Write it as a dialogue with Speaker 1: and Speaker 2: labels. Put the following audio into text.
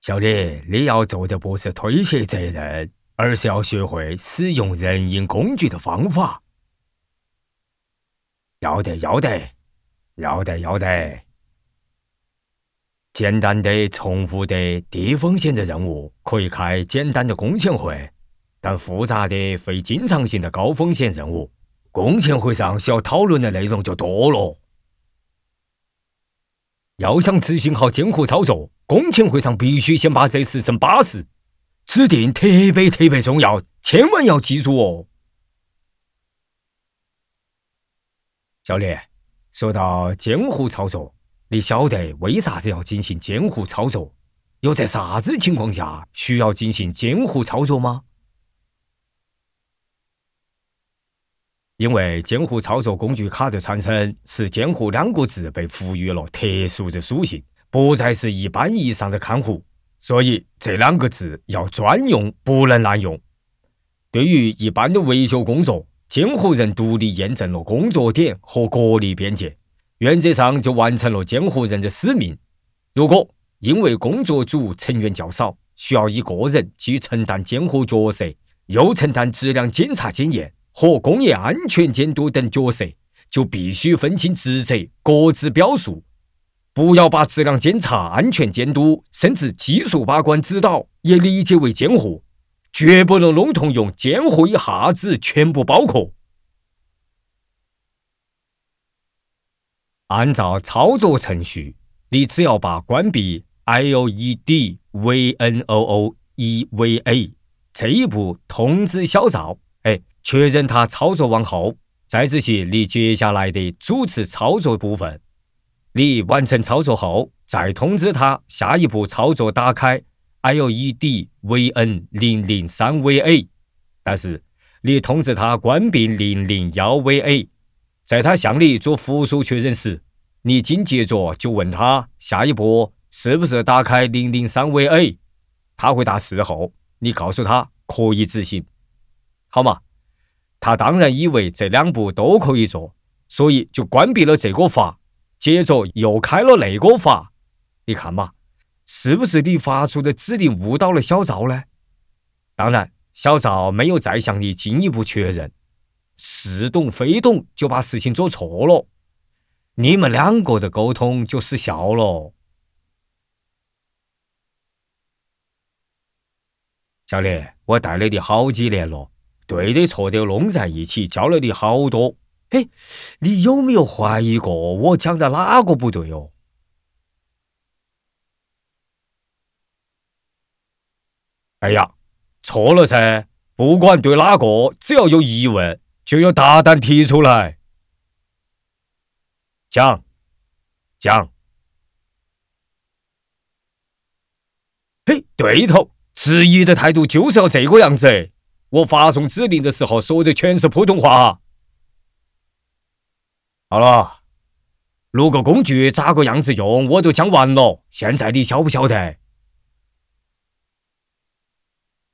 Speaker 1: 小李，你要做的不是推卸责任，而是要学会使用人因工具的方法。要得。简单的、重复的、低风险的任务可以开简单的工前会，但复杂的、非经常性的高风险任务，工前会上需要讨论的内容就多了。要想执行好监护操作，工前会上必须先把这事情巴适，指定特别重要，千万要记住哦。小李，说到监护操作，你晓得为啥子要进行监护操作？又在啥子情况下需要进行监护操作吗？因为监护操作工具卡的产生，使监护2个字被赋予了特殊的属性，不再是一般意义上的看护，所以这2个字要专用，不能滥用。对于一般的维修工作，监护人独立验证了工作点和国力边界，原则上就完成了监护人的使命。如果因为工作组成员较少，需要一个人既承担监护角色，又承担质量检查检验和工业安全监督等角色，就必须分清职责，各自表述，不要把质量检查、安全监督甚至技术把关指导也理解为监护，绝不能笼统用监护一下子全部包括。按照操作程序，你只要把关闭 LEDVNOOEVA 这一步通知小赵，确认他操作完后，再执行你接下来的主持操作部分。你完成操作后，再通知他下一步操作打开 LEDVN003VA， 但是你通知他关闭 001VA。 在他向你做复述确认时，你紧接着就问他下一步是不是打开 003VA， 他回答是后，你告诉他可以执行，好吗？他当然以为这2步都可以做，所以就关闭了这个阀，接着又开了那个阀。你看嘛，是不是你发出的指令误导了小赵呢？当然，小赵没有再向你进一步确认，似懂非懂就把事情做错了，你们2个的沟通就失效了。小李，我带了你好几年了，对的错的弄在一起，教了你好多。你有没有怀疑过我讲的哪个不对哦？哎呀，错了噻，不管对哪个，只要有疑问，就要大胆提出来。讲。对头，质疑的态度就是要这个样子。我发送指令的时候说的全是普通话。好了，录个工具咋个样子用我都讲完了，现在你晓不晓得？